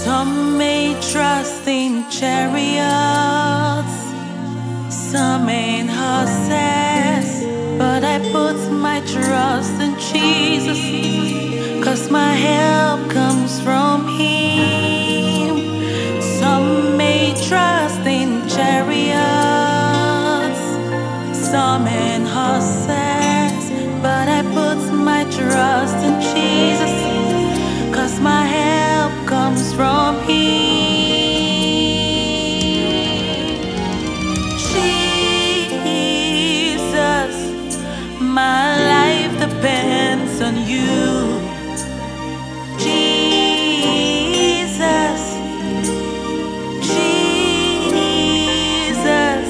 Some may trust in chariots, some in horses, but I put my trust in Jesus, 'cause my help comes from Him. Some may trust in chariots, some in horses, but I put my trust in Jesus, 'cause my help comes from Him. Jesus, my life depends on you. Jesus, Jesus,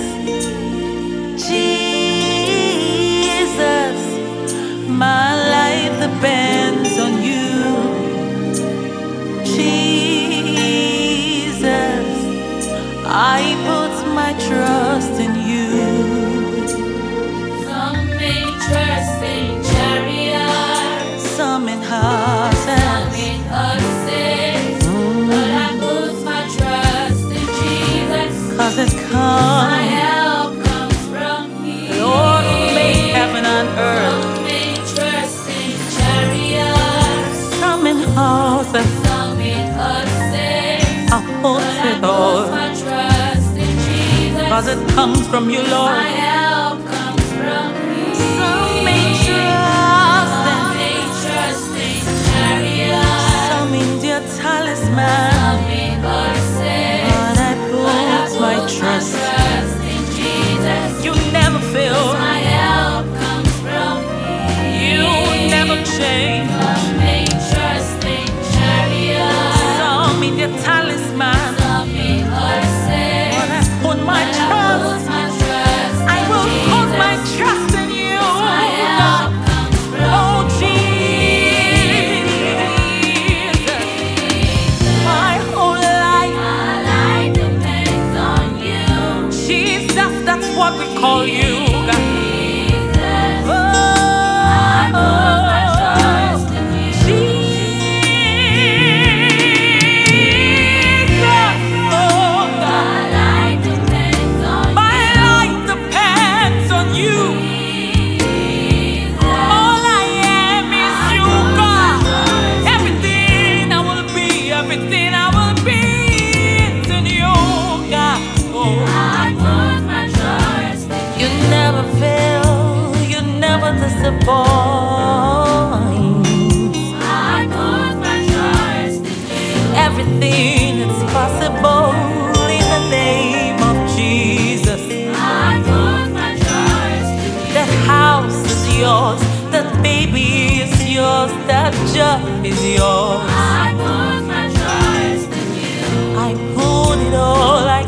Jesus, my life depends on you. Jesus, I put my trust in you. Some may trust in chariots, Some in horses, some in horses, but I put my trust in Jesus. 'cause it My comes, help comes from Him. Lord, who made heaven and earth. Some may trust in chariots, Some in horses, some in horses, I put but I it put all, my trust in Jesus. 'cause it comes from you, My Lord. help comes from Him. Some may trust Some in, may trust in chariots, some in their talisman, some in horses, but I but I put my trust. in Jesus. You never fail, My help comes from Him. you never change. Some may trust in chariots, Some in their talisman, some in horses, but I put my but I trust. put my trust I in will put my Jesus. trust in you. My help comes from Oh, Jesus, my whole life, My life depends on you. Jesus, that's what we call you. Jesus, Oh, I put my trust in you. Jesus, oh, My life depends on my life depends on you. Jesus. All I am is you, God. Everything I will be, everything I will be is in you, God. Oh, I put my trust in you never fail, you never disappoint. I put my trust in you. Everything is possible in the name of Jesus. I put my trust in you. That house is yours, that baby is yours, that job is yours. I put my trust in you. I put it all, I